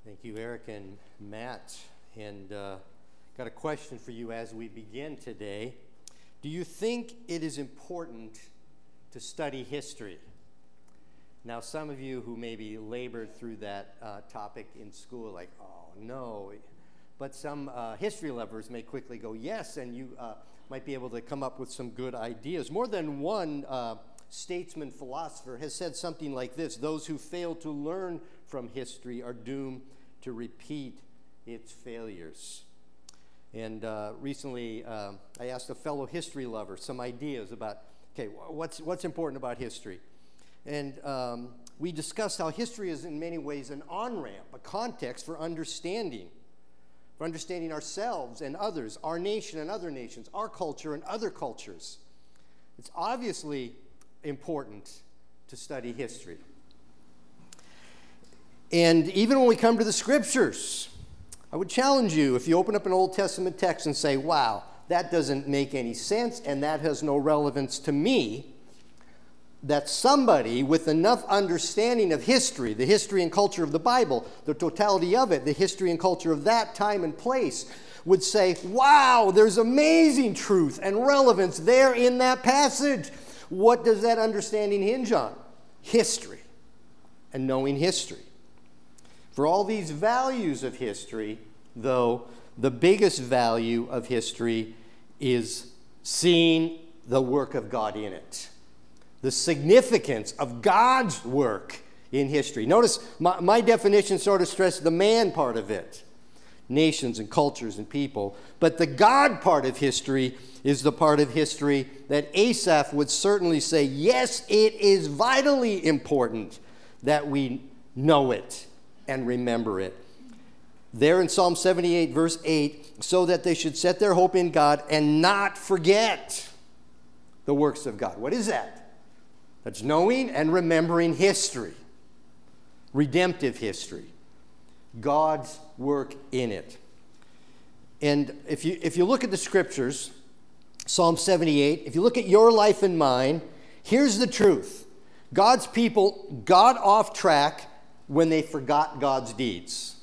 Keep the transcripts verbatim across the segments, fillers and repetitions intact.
Thank you, Eric and Matt. And uh, got a question for you as we begin today. Do you think it is important to study history? Now, some of you who maybe labored through that uh, topic in school, like, oh, no. But some uh, history lovers may quickly go, yes, and you uh, might be able to come up with some good ideas. More than one uh, statesman philosopher has said something like this: those who fail to learn from history are doomed to repeat its failures. And uh, recently, uh, I asked a fellow history lover some ideas about, okay, what's what's important about history? And um, we discussed how history is in many ways an on-ramp, a context for understanding, for understanding ourselves and others, our nation and other nations, our culture and other cultures. It's obviously important to study history. And even when we come to the scriptures, I would challenge you, if you open up an Old Testament text and say, wow, that doesn't make any sense and that has no relevance to me, that somebody with enough understanding of history, the history and culture of the Bible, the totality of it, the history and culture of that time and place, would say, wow, there's amazing truth and relevance there in that passage. What does that understanding hinge on? History and knowing history. For all these values of history, though, the biggest value of history is seeing the work of God in it. The significance of God's work in history. Notice my, my definition sort of stressed the man part of it. Nations and cultures and people. But the God part of history is the part of history that Asaph would certainly say, yes, it is vitally important that we know it and remember it. There in Psalm seventy-eight, verse eight, so that they should set their hope in God and not forget the works of God. What is that? That's knowing and remembering history, redemptive history, God's work in it. And if you if you look at the scriptures, Psalm seventy-eight, if you look at your life and mine, here's the truth. God's people got off track when they forgot God's deeds.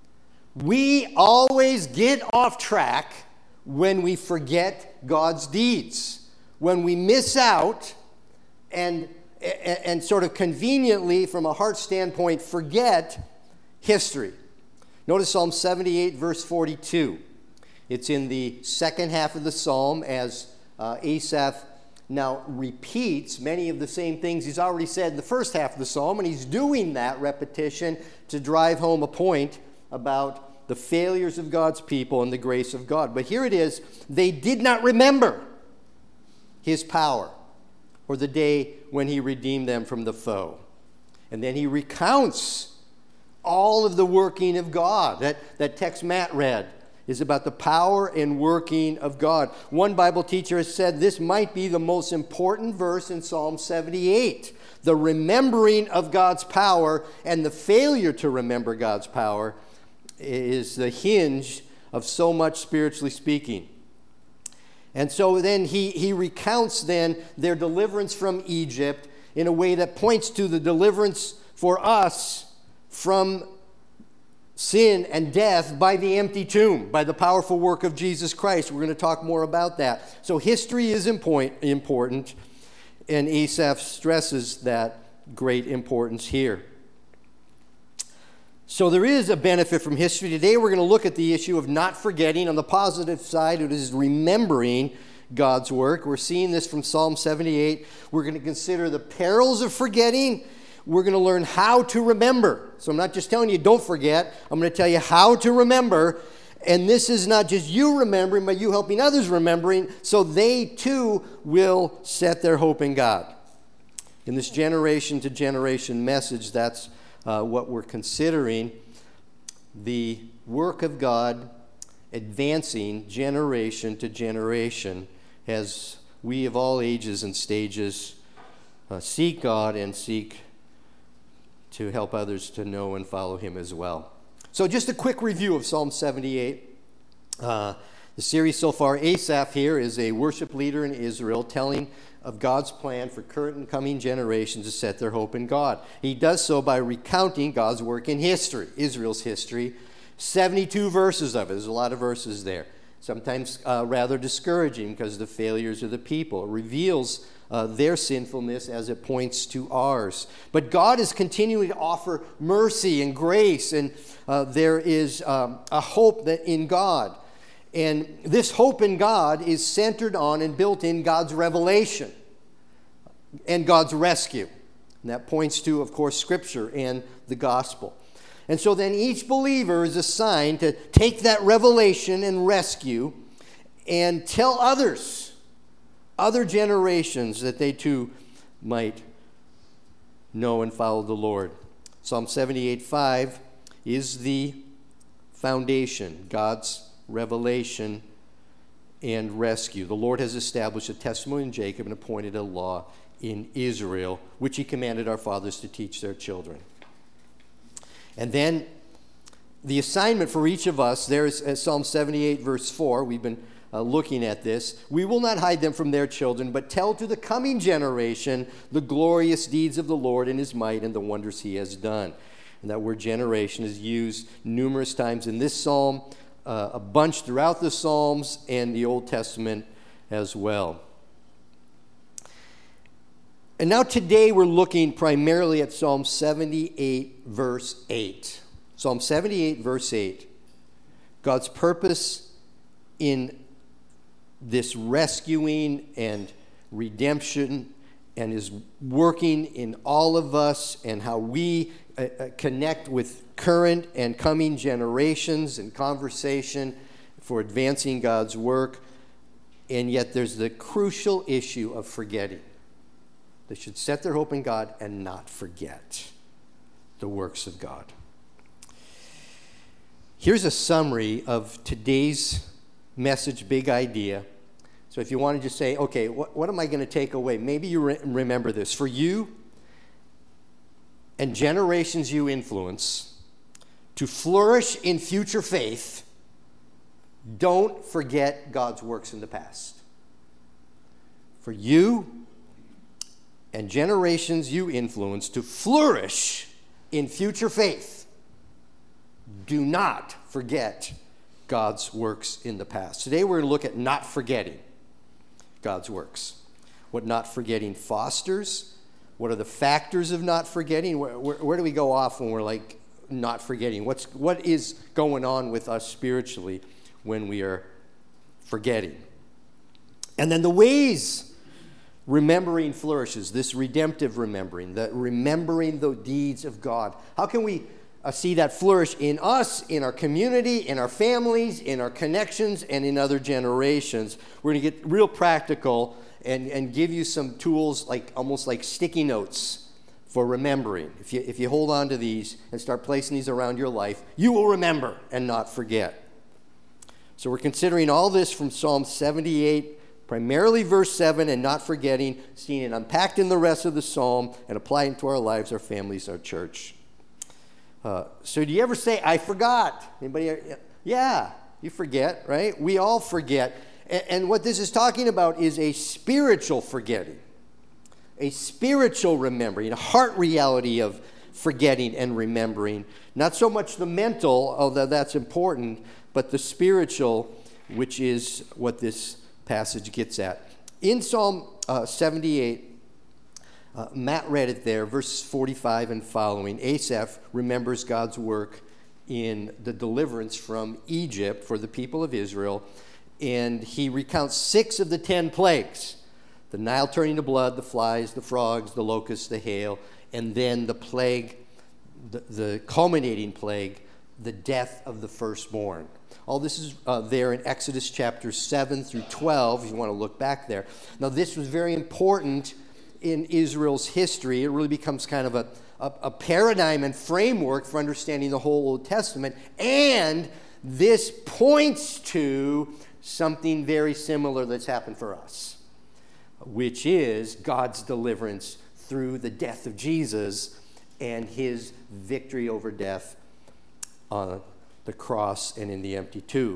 We always get off track when we forget God's deeds, when we miss out and, and sort of conveniently, from a heart standpoint, forget history. Notice Psalm seventy-eight, verse forty-two. It's in the second half of the psalm as uh, Asaph now repeats many of the same things he's already said in the first half of the psalm, and he's doing that repetition to drive home a point about the failures of God's people and the grace of God. But here it is: they did not remember his power or the day when he redeemed them from the foe. And then he recounts all of the working of God. That, that text Matt read is about the power and working of God. One Bible teacher has said this might be the most important verse in Psalm seventy-eight. The remembering of God's power and the failure to remember God's power is the hinge of so much, spiritually speaking. And so then he, he recounts then their deliverance from Egypt in a way that points to the deliverance for us from sin and death by the empty tomb, by the powerful work of Jesus Christ. We're going to talk more about that. So history is important, and Asaph stresses that great importance here. So there is a benefit from history. Today we're going to look at the issue of not forgetting. On the positive side, it is remembering God's work. We're seeing this from Psalm seventy-eight. We're going to consider the perils of forgetting. We're going to learn how to remember. So I'm not just telling you don't forget. I'm going to tell you how to remember. And this is not just you remembering, but you helping others remembering, so they too will set their hope in God. In this generation to generation message, that's uh, what we're considering. The work of God advancing generation to generation as we of all ages and stages uh, seek God and seek to help others to know and follow him as well. So just a quick review of Psalm seventy-eight. Uh, The series so far, Asaph here is a worship leader in Israel telling of God's plan for current and coming generations to set their hope in God. He does so by recounting God's work in history, Israel's history. seventy-two verses of it. There's a lot of verses there. Sometimes uh, rather discouraging because of the failures of the people. It reveals uh, their sinfulness as it points to ours. But God is continuing to offer mercy and grace, and uh, there is um, a hope that in God. And this hope in God is centered on and built in God's revelation and God's rescue. And that points to, of course, Scripture and the gospel. And so then each believer is assigned to take that revelation and rescue and tell others, other generations, that they too might know and follow the Lord. Psalm seventy-eight five is the foundation, God's revelation and rescue. The Lord has established a testimony in Jacob and appointed a law in Israel, which he commanded our fathers to teach their children. And then the assignment for each of us, there's uh, Psalm seventy-eight, verse four. We've been uh, looking at this. We will not hide them from their children, but tell to the coming generation the glorious deeds of the Lord and his might and the wonders he has done. And that word generation is used numerous times in this psalm, uh, a bunch throughout the Psalms and the Old Testament as well. And now today we're looking primarily at Psalm seventy-eight, verse eight. Psalm seventy-eight, verse eight. God's purpose in this rescuing and redemption and his working in all of us and how we uh, uh, connect with current and coming generations and conversation for advancing God's work. And yet there's the crucial issue of forgetting. They should set their hope in God and not forget the works of God. Here's a summary of today's message, big idea. So if you want to just say, okay, what, what am I going to take away? Maybe you re- remember this. For you and generations you influence, to flourish in future faith, don't forget God's works in the past. For you and generations you influence, to flourish in future faith, do not forget God's works in the past. Today we're going to look at not forgetting God's works. What not forgetting fosters. What are the factors of not forgetting? Where, where, where do we go off when we're like not forgetting? What's, what is going on with us spiritually when we are forgetting? And then the ways remembering flourishes, this redemptive remembering, the remembering the deeds of God. How can we uh, see that flourish in us, in our community, in our families, in our connections, and in other generations? We're going to get real practical and, and give you some tools, like almost like sticky notes for remembering. If you, if you hold on to these and start placing these around your life, you will remember and not forget. So we're considering all this from Psalm seventy-eight, primarily verse seven, and not forgetting, seeing it unpacked in the rest of the psalm and applying it to our lives, our families, our church. Uh, so do you ever say, I forgot? Anybody? Yeah, you forget, right? We all forget. And, and what this is talking about is a spiritual forgetting, a spiritual remembering, a heart reality of forgetting and remembering. Not so much the mental, although that's important, but the spiritual, which is what this passage gets at. In Psalm uh, seventy-eight, uh, Matt read it there, verses forty-five and following. Asaph remembers God's work in the deliverance from Egypt for the people of Israel, and he recounts six of the ten plagues: the Nile turning to blood, the flies, the frogs, the locusts, the hail, and then the plague, the, the culminating plague, the death of the firstborn. All this is uh, there in Exodus chapter seven through twelve, if you want to look back there. Now, this was very important in Israel's history. It really becomes kind of a, a, a paradigm and framework for understanding the whole Old Testament. And this points to something very similar that's happened for us, which is God's deliverance through the death of Jesus and his victory over death on the cross and in the empty tomb.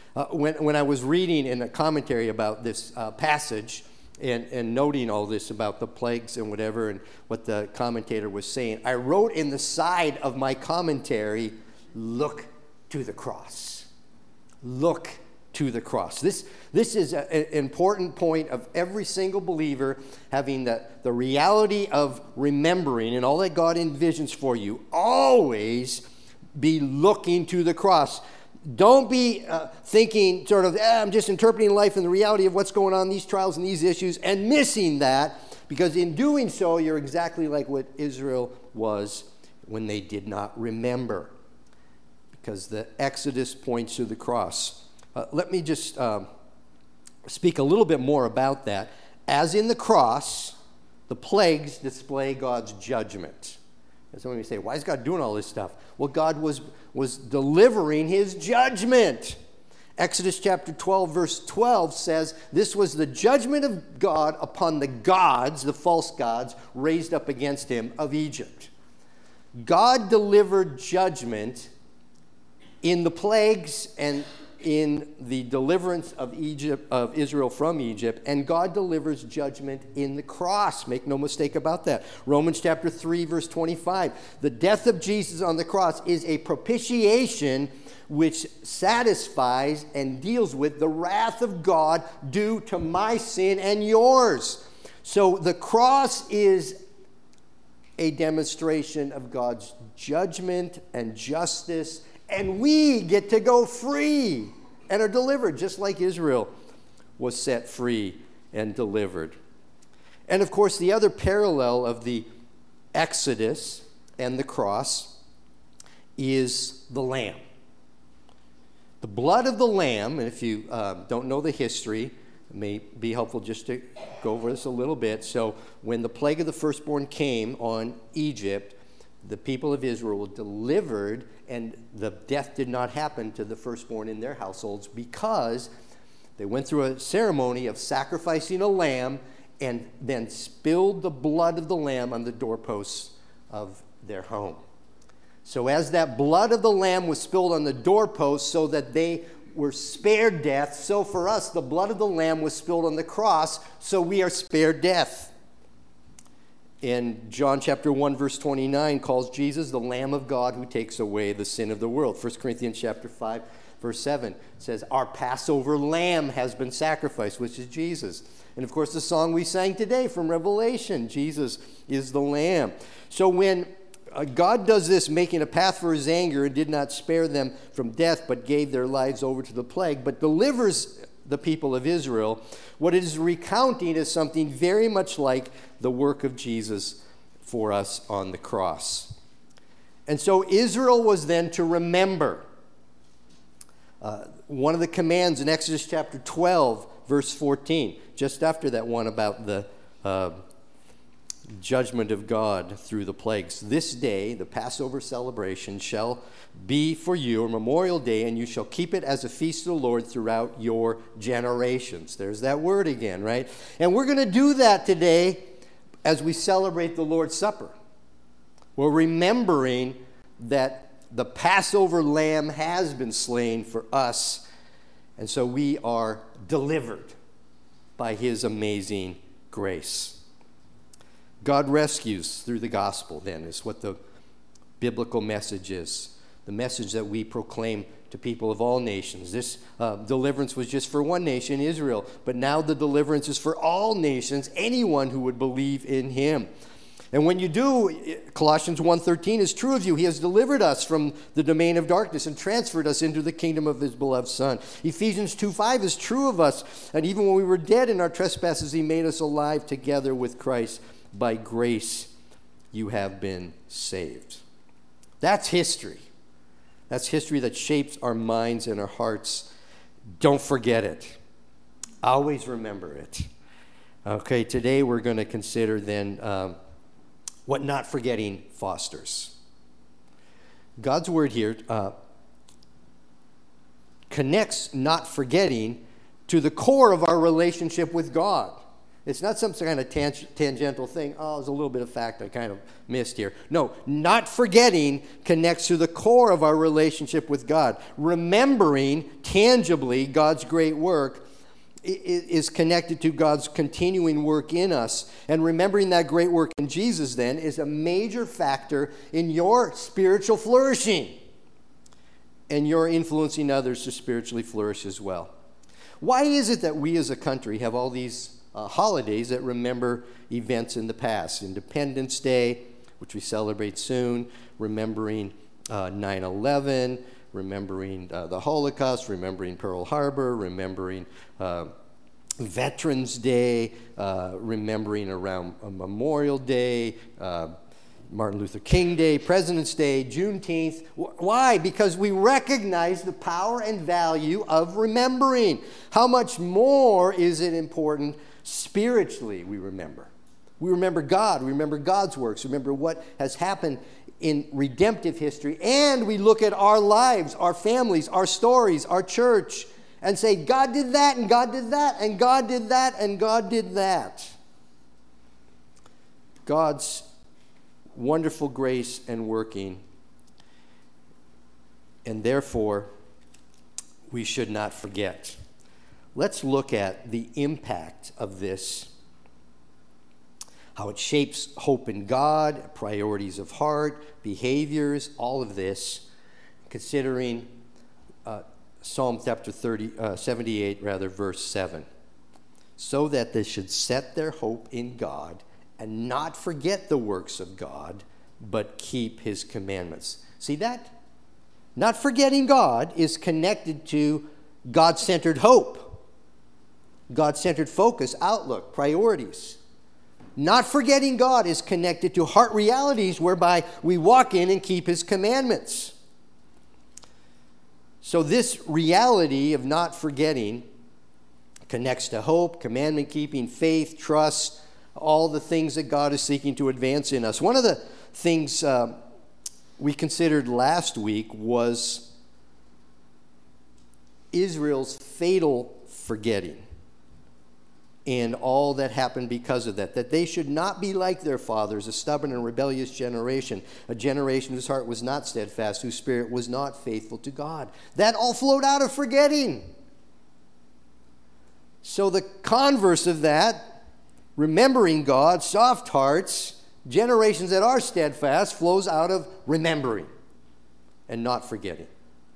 Uh, when, when I was reading in a commentary about this uh, passage and, and noting all this about the plagues and whatever and what the commentator was saying, I wrote in the side of my commentary, look to the cross. Look to the cross. This, this is a, an important point of every single believer having the, the reality of remembering and all that God envisions for you. Always be looking to the cross. Don't be uh, thinking sort of, eh, I'm just interpreting life in the reality of what's going on, these trials and these issues, and missing that, because in doing so, you're exactly like what Israel was when they did not remember, because the Exodus points to the cross. Uh, let me just um, speak a little bit more about that. As in the cross, the plagues display God's judgment. And some of you say, why is God doing all this stuff? Well, God was, was delivering his judgment. Exodus chapter twelve, verse twelve says, this was the judgment of God upon the gods, the false gods, raised up against him of Egypt. God delivered judgment in the plagues and in the deliverance of Egypt, of Israel from Egypt, and God delivers judgment in the cross. Make no mistake about that. Romans chapter three, verse twenty-five. The death of Jesus on the cross is a propitiation which satisfies and deals with the wrath of God due to my sin and yours. So the cross is a demonstration of God's judgment and justice, and we get to go free and are delivered, just like Israel was set free and delivered. And of course, the other parallel of the Exodus and the cross is the Lamb. The blood of the Lamb, and if you uh, don't know the history, it may be helpful just to go over this a little bit. So when the plague of the firstborn came on Egypt, the people of Israel were delivered, and the death did not happen to the firstborn in their households because they went through a ceremony of sacrificing a lamb and then spilled the blood of the lamb on the doorposts of their home. So as that blood of the lamb was spilled on the doorposts so that they were spared death, so for us the blood of the lamb was spilled on the cross so we are spared death. And John chapter one, verse twenty-nine calls Jesus the Lamb of God who takes away the sin of the world. First Corinthians chapter five, verse seven says, our Passover lamb has been sacrificed, which is Jesus. And of course, the song we sang today from Revelation, Jesus is the Lamb. So when uh, God does this, making a path for his anger, and did not spare them from death, but gave their lives over to the plague, but delivers the people of Israel, what it is recounting is something very much like the work of Jesus for us on the cross. And so Israel was then to remember. Uh, one of the commands in Exodus chapter twelve, verse fourteen, just after that one about the uh, judgment of God through the plagues. This day, the Passover celebration, shall be for you a memorial day, and you shall keep it as a feast of the Lord throughout your generations. There's that word again, right? And we're going to do that today as we celebrate the Lord's Supper. We're remembering that the Passover lamb has been slain for us, and so we are delivered by his amazing grace. God rescues through the gospel, then, is what the biblical message is. The message that we proclaim to people of all nations. This uh, deliverance was just for one nation, Israel, but now the deliverance is for all nations, anyone who would believe in him. And when you do, Colossians one thirteen is true of you. He has delivered us from the domain of darkness and transferred us into the kingdom of his beloved Son. Ephesians two five is true of us. And even when we were dead in our trespasses, he made us alive together with Christ. By grace, you have been saved. That's history. That's history that shapes our minds and our hearts. Don't forget it. Always remember it. Okay, today we're going to consider then um, what not forgetting fosters. God's word here uh, connects not forgetting to the core of our relationship with God. It's not some kind of tang- tangential thing. Oh, there's a little bit of fact I kind of missed here. No, not forgetting connects to the core of our relationship with God. Remembering tangibly God's great work is connected to God's continuing work in us. And remembering that great work in Jesus, then, is a major factor in your spiritual flourishing. And you're influencing others to spiritually flourish as well. Why is it that we as a country have all these uh, holidays that remember events in the past? Independence Day, which we celebrate soon, remembering uh, nine eleven, remembering uh, the Holocaust, remembering Pearl Harbor, remembering uh, Veterans Day, uh, remembering around uh, Memorial Day, uh, Martin Luther King Day, President's Day, Juneteenth. Why? Because we recognize the power and value of remembering. How much more is it important spiritually we remember? We remember God. We remember God's works. We remember what has happened in redemptive history. And we look at our lives, our families, our stories, our church, and say, God did that, and God did that, and God did that, and God did that. God's wonderful grace and working, and therefore we should not forget. Let's look at the impact of this, how it shapes hope in God, priorities of heart, behaviors, all of this, considering uh, Psalm chapter thirty, uh, seventy-eight, rather, verse seven. So that they should set their hope in God and not forget the works of God, but keep his commandments. See that? Not forgetting God is connected to God-centered hope, God-centered focus, outlook, priorities. Not forgetting God is connected to heart realities whereby we walk in and keep his commandments. So this reality of not forgetting connects to hope, commandment keeping, faith, trust, all the things that God is seeking to advance in us. One of the things uh, we considered last week was Israel's fatal forgetting and all that happened because of that. That they should not be like their fathers, a stubborn and rebellious generation, a generation whose heart was not steadfast, whose spirit was not faithful to God. That all flowed out of forgetting. So the converse of that, remembering God, soft hearts, generations that are steadfast, flows out of remembering and not forgetting.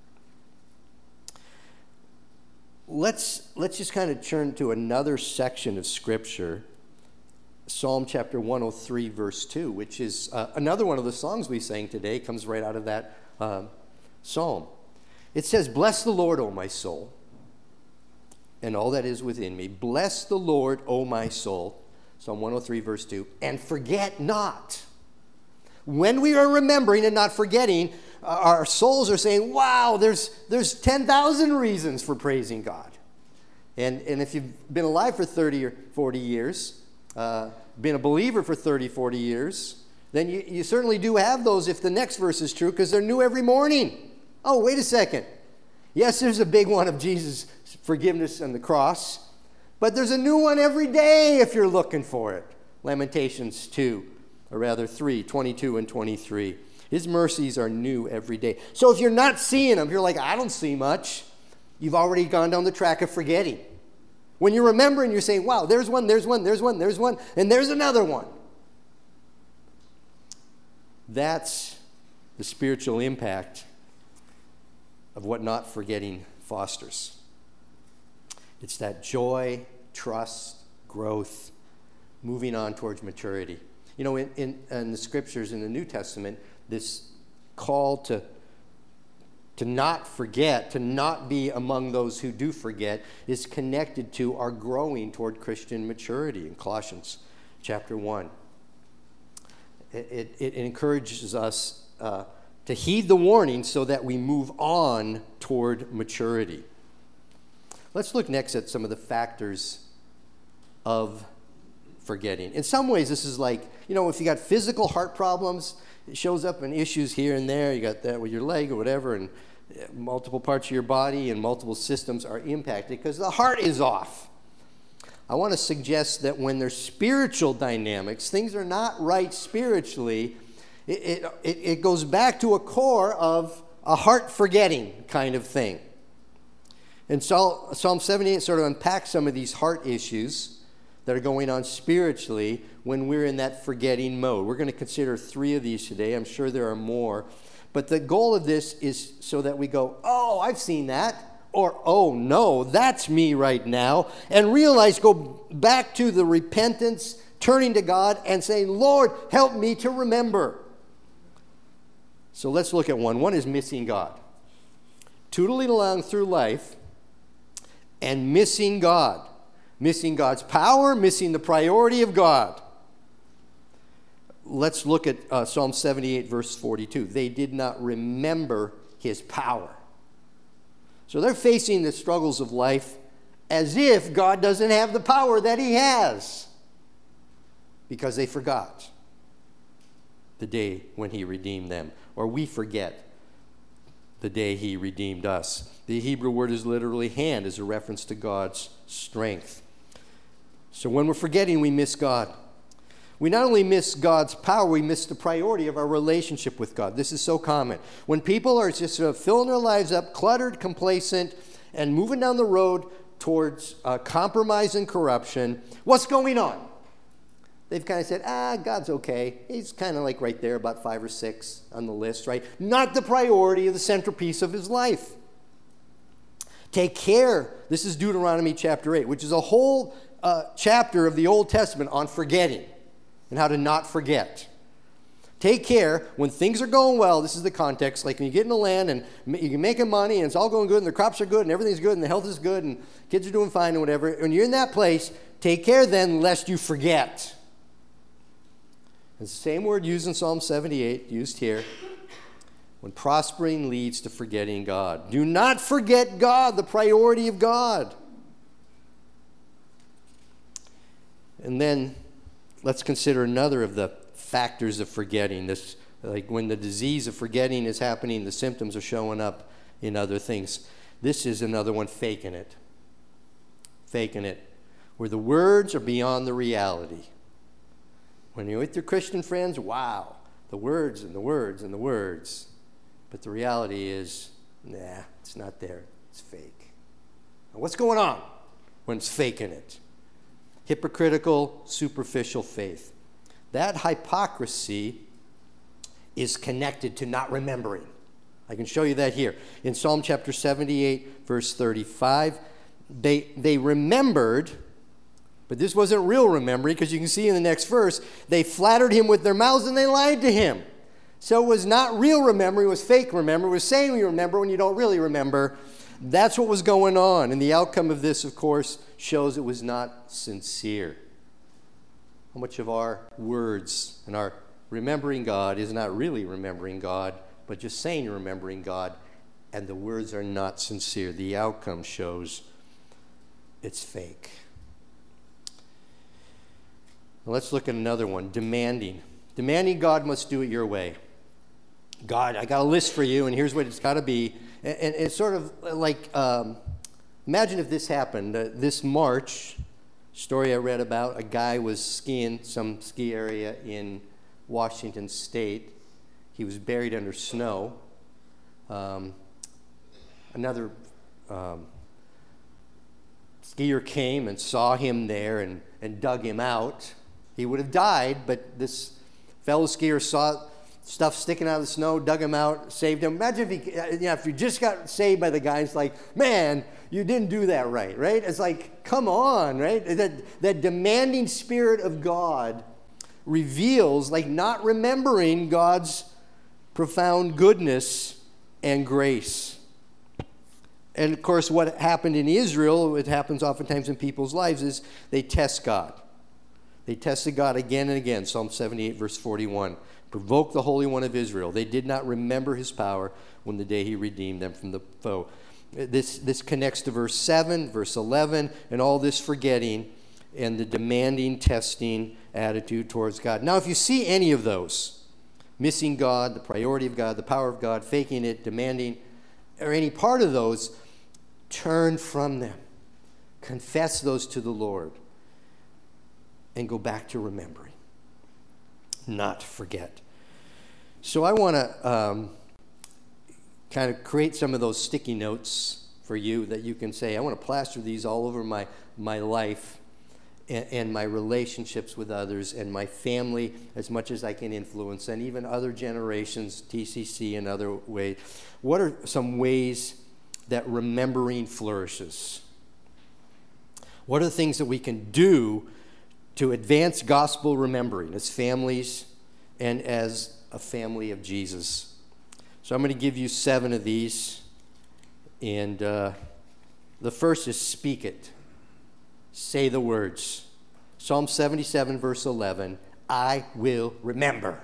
Let's, let's just kind of turn to another section of Scripture, Psalm chapter one oh three, verse two, which is uh, another one of the songs we sang today, comes right out of that uh, psalm. It says, "Bless the Lord, O my soul, and all that is within me. Bless the Lord, O my soul." Psalm one oh three, verse two. "And forget not." When we are remembering and not forgetting, our souls are saying, wow, there's there's ten thousand reasons for praising God. And, and if you've been alive for thirty or forty years, uh, been a believer for thirty, forty years, then you, you certainly do have those if the next verse is true, because they're new every morning. Oh, wait a second. Yes, there's a big one of Jesus' forgiveness on the cross, but there's a new one every day if you're looking for it. Lamentations two, or rather three, twenty-two and twenty-three. His mercies are new every day. So if you're not seeing them, you're like, I don't see much. You've already gone down the track of forgetting. When you're remembering, you're saying, wow, there's one, there's one, there's one, there's one, and there's another one. That's the spiritual impact of what not forgetting fosters. It's that joy, trust, growth, moving on towards maturity. You know, in, in, in the Scriptures in the New Testament, this call to, to not forget, to not be among those who do forget, is connected to our growing toward Christian maturity in Colossians chapter one. It, it, it encourages us uh, to heed the warning so that we move on toward maturity. Let's look next at some of the factors of forgetting. In some ways, this is like, you know, if you got physical heart problems, it shows up in issues here and there. You got that with your leg or whatever, and multiple parts of your body and multiple systems are impacted because the heart is off. I want to suggest that when there's spiritual dynamics, things are not right spiritually, it, it, it goes back to a core of a heart forgetting kind of thing. And so, Psalm seventy-eight sort of unpacks some of these heart issues that are going on spiritually when we're in that forgetting mode. We're going to consider three of these today. I'm sure there are more. But the goal of this is so that we go, oh, I've seen that. Or, oh, no, that's me right now. And realize, go back to the repentance, turning to God and saying, Lord, help me to remember. So let's look at one. One is missing God. Tootling along through life and missing God. Missing God's power, missing the priority of God. Let's look at uh, Psalm seventy-eight, verse forty-two. They did not remember his power. So they're facing the struggles of life as if God doesn't have the power that he has, because they forgot the day when he redeemed them, or we forget the day he redeemed us. The Hebrew word is literally hand, as a reference to God's strength. So when we're forgetting, we miss God. We not only miss God's power, we miss the priority of our relationship with God. This is so common. When people are just sort of filling their lives up, cluttered, complacent, and moving down the road towards uh, compromise and corruption, what's going on? They've kind of said, ah, God's okay. He's kind of like right there, about five or six on the list, right? Not the priority of the centerpiece of his life. Take care. This is Deuteronomy chapter eight, which is a whole uh, chapter of the Old Testament on forgetting and how to not forget. Take care when things are going well. This is the context. Like when you get in the land and you're making money and it's all going good and the crops are good and everything's good and the health is good and kids are doing fine and whatever. When you're in that place, take care then lest you forget. It's the same word used in Psalm seventy-eight, used here. When prospering leads to forgetting God. Do not forget God, the priority of God. And then let's consider another of the factors of forgetting. This, like when the disease of forgetting is happening, the symptoms are showing up in other things. This is another one, faking it. Faking it. Where the words are beyond the reality. When you're with your Christian friends, wow, the words and the words and the words. But the reality is, nah, it's not there. It's fake. Now, what's going on when it's faking it? Hypocritical, superficial faith. That hypocrisy is connected to not remembering. I can show you that here. In Psalm chapter seventy-eight, verse thirty-five, they, they remembered, but this wasn't real remembering, because you can see in the next verse, they flattered him with their mouths and they lied to him. So it was not real remembering, it was fake remembering. It was saying you remember when you don't really remember. That's what was going on. And the outcome of this, of course, shows it was not sincere. How much of our words and our remembering God is not really remembering God, but just saying you're remembering God, and the words are not sincere. The outcome shows it's fake. Now let's look at another one, demanding. Demanding God must do it your way. God, I got a list for you, and here's what it's got to be. And, and it's sort of like, um, imagine if this happened. Uh, this March, story I read about, a guy was skiing some ski area in Washington State. He was buried under snow. Um, another um, skier came and saw him there and, and dug him out. He would have died, but this fellow skier saw stuff sticking out of the snow, dug him out, saved him. Imagine if, he, you know, if you just got saved by the guy, it's like, man, you didn't do that right, right? It's like, come on, right? That, that demanding spirit of God reveals, like, not remembering God's profound goodness and grace. And, of course, what happened in Israel, it happens oftentimes in people's lives, is they test God. They tested God again and again. Psalm seventy-eight, verse forty-one. Provoke the Holy One of Israel. They did not remember his power when the day he redeemed them from the foe. This, this connects to verse seven, verse eleven, and all this forgetting and the demanding, testing attitude towards God. Now, if you see any of those, missing God, the priority of God, the power of God, faking it, demanding, or any part of those, turn from them. Confess those to the Lord. and go back to remembering, not forget. So I want to um, kind of create some of those sticky notes for you that you can say, I want to plaster these all over my, my life and, and my relationships with others and my family as much as I can influence, and even other generations, T C C and other ways. What are some ways that remembering flourishes? What are the things that we can do to advance gospel remembering as families and as a family of Jesus? So I'm going to give you seven of these. And uh, the first is speak it. Say the words. Psalm seventy-seven, verse eleven, I will remember.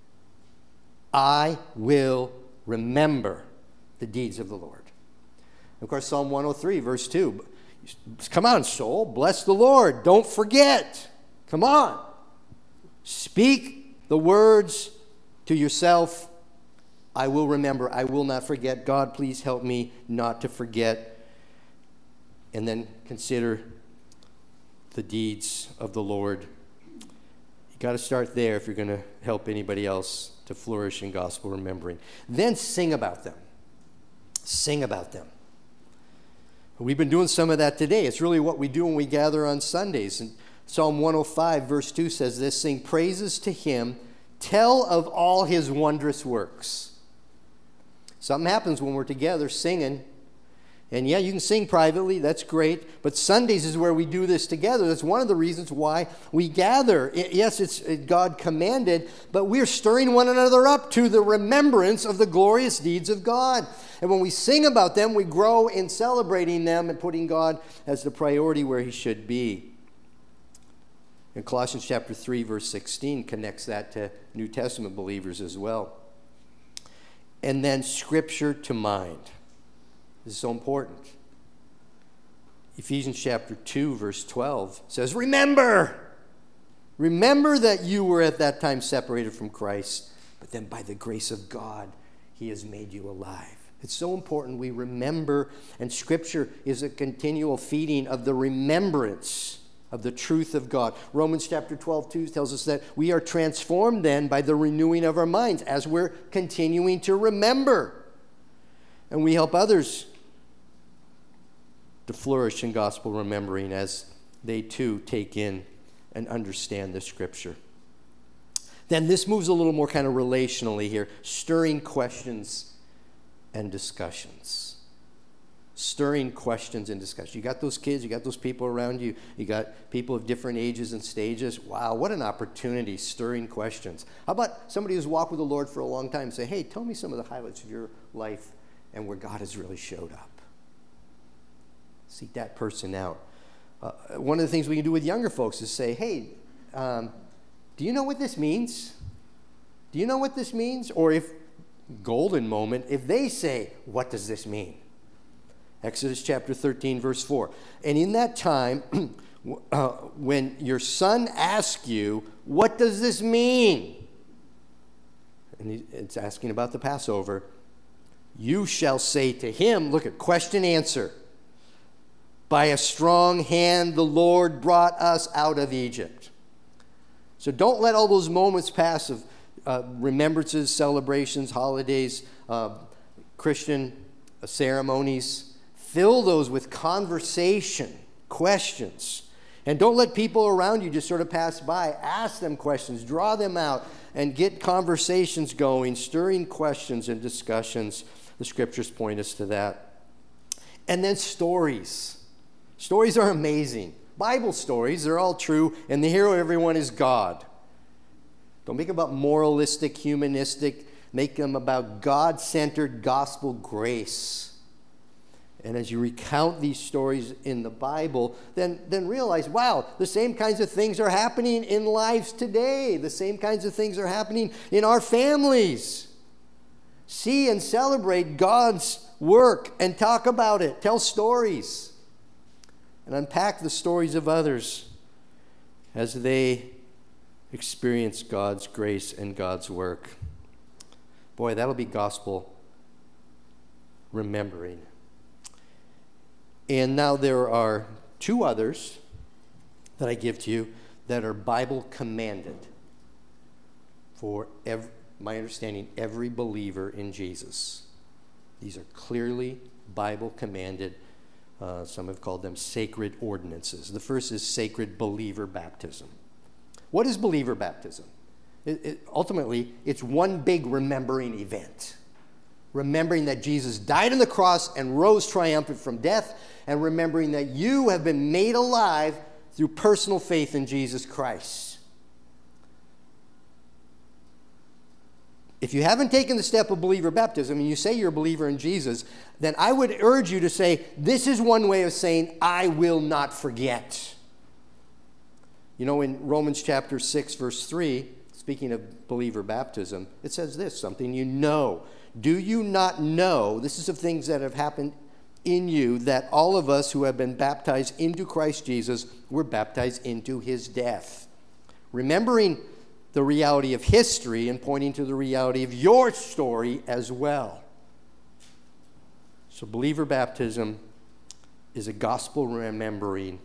I will remember the deeds of the Lord. Of course, Psalm one oh three, verse two, come on, soul, bless the Lord. Don't forget. Come on. Speak the words to yourself. I will remember. I will not forget. God, please help me not to forget. And then consider the deeds of the Lord. You got to start there if you're going to help anybody else to flourish in gospel remembering. Then sing about them. Sing about them. We've been doing some of that today. It's really what we do when we gather on Sundays. And Psalm one oh five, verse two says this, sing praises to him, tell of all his wondrous works. Something happens when we're together singing. And yeah, you can sing privately, that's great. But Sundays is where we do this together. That's one of the reasons why we gather. Yes, it's God commanded, but we're stirring one another up to the remembrance of the glorious deeds of God. And when we sing about them, we grow in celebrating them and putting God as the priority where he should be. And Colossians chapter three, verse sixteen connects that to New Testament believers as well. And then Scripture to mind. This is so important. Ephesians chapter two, verse twelve says, remember! Remember that you were at that time separated from Christ, but then by the grace of God, he has made you alive. It's so important we remember, and Scripture is a continual feeding of the remembrance of the truth of God. Romans chapter twelve, two tells us that we are transformed then by the renewing of our minds as we're continuing to remember. And we help others to flourish in gospel remembering as they too take in and understand the Scripture. Then this moves a little more kind of relationally here, stirring questions and discussions. Stirring questions and discussions. You got those kids, you got those people around you, you got people of different ages and stages. Wow, what an opportunity, stirring questions. How about somebody who's walked with the Lord for a long time say, hey, tell me some of the highlights of your life and where God has really showed up. Seek that person out. Uh, one of the things we can do with younger folks is say, hey, um, do you know what this means? Do you know what this means? Or if, golden moment, if they say, what does this mean? Exodus chapter thirteen, verse four. And in that time, uh, when your son asks you, what does this mean? And it's asking about the Passover. You shall say to him, look at question answer. By a strong hand the Lord brought us out of Egypt. So don't let all those moments pass of uh, remembrances, celebrations, holidays, uh, Christian uh, ceremonies. Fill those with conversation, questions. And don't let people around you just sort of pass by. Ask them questions, draw them out, and get conversations going, stirring questions and discussions. The Scriptures point us to that. And then stories. Stories are amazing. Bible stories, they're all true, and the hero of everyone is God. Don't make them about moralistic, humanistic. Make them about God-centered gospel grace. And as you recount these stories in the Bible, then, then realize, wow, the same kinds of things are happening in lives today. The same kinds of things are happening in our families. See and celebrate God's work and talk about it. Tell stories. And unpack the stories of others as they experience God's grace and God's work. Boy, that'll be gospel remembering. And now there are two others that I give to you that are Bible commanded for, every, my understanding, every believer in Jesus. These are clearly Bible commanded. Uh, some have called them sacred ordinances. The first is sacred believer baptism. What is believer baptism? It, it, ultimately, it's one big remembering event. Remembering that Jesus died on the cross and rose triumphant from death, and remembering that you have been made alive through personal faith in Jesus Christ. If you haven't taken the step of believer baptism and you say you're a believer in Jesus, then I would urge you to say, this is one way of saying, I will not forget. You know, in Romans chapter six, verse three, speaking of believer baptism, it says this, something you know. Do you not know, this is of things that have happened in you, that all of us who have been baptized into Christ Jesus were baptized into his death? Remembering the reality of history and pointing to the reality of your story as well. So believer baptism is a gospel remembering,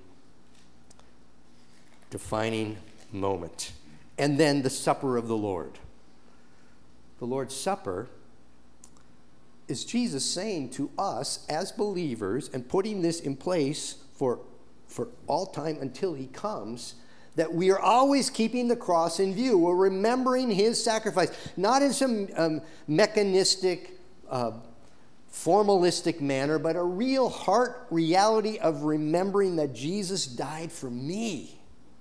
defining moment. And then the supper of the Lord. The Lord's Supper is Jesus saying to us as believers and putting this in place for, for all time until he comes, that we are always keeping the cross in view. We're remembering his sacrifice, not in some um, mechanistic, uh, formalistic manner, but a real heart reality of remembering that Jesus died for me.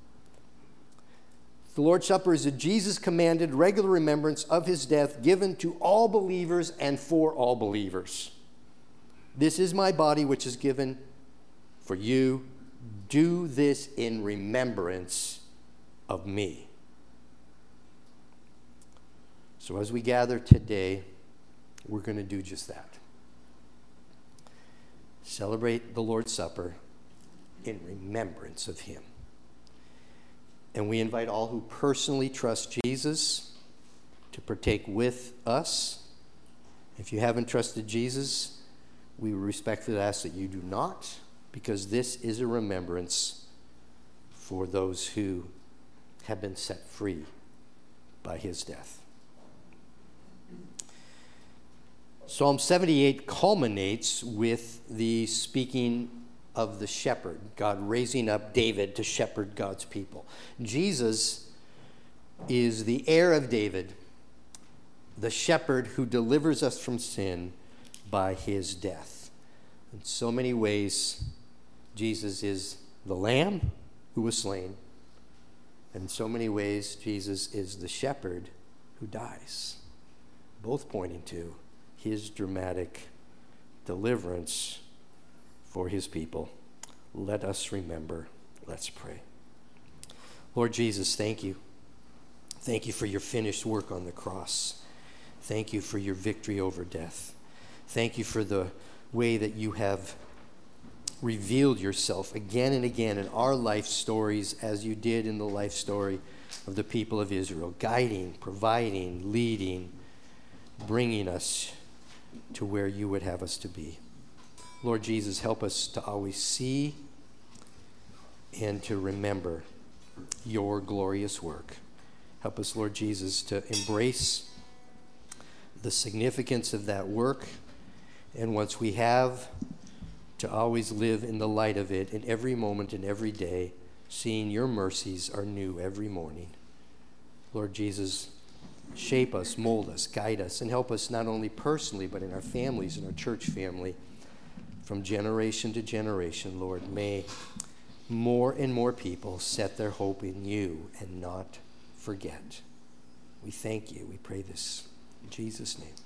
The Lord's Supper is a Jesus-commanded regular remembrance of his death given to all believers and for all believers. This is my body which is given for you. Do this in remembrance of me. So as we gather today, we're going to do just that. Celebrate the Lord's Supper in remembrance of him. And we invite all who personally trust Jesus to partake with us. If you haven't trusted Jesus, we respectfully ask that you do not, because this is a remembrance for those who have been set free by his death. Psalm seventy-eight culminates with the speaking of the shepherd, God raising up David to shepherd God's people. Jesus is the heir of David, the shepherd who delivers us from sin by his death. In so many ways, Jesus is the lamb who was slain. In so many ways, Jesus is the shepherd who dies, both pointing to his dramatic deliverance for his people. Let us remember. Let's pray. Lord Jesus, thank you. Thank you for your finished work on the cross. Thank you for your victory over death. Thank you for the way that you have revealed yourself again and again in our life stories, as you did in the life story of the people of Israel, guiding, providing, leading, bringing us to where you would have us to be. Lord Jesus, help us to always see and to remember your glorious work. Help us, Lord Jesus, to embrace the significance of that work, and once we have, to always live in the light of it in every moment and every day, seeing your mercies are new every morning. Lord Jesus, shape us, mold us, guide us, and help us not only personally, but in our families, in our church family, from generation to generation. Lord, may more and more people set their hope in you and not forget. We thank you. We pray this in Jesus' name.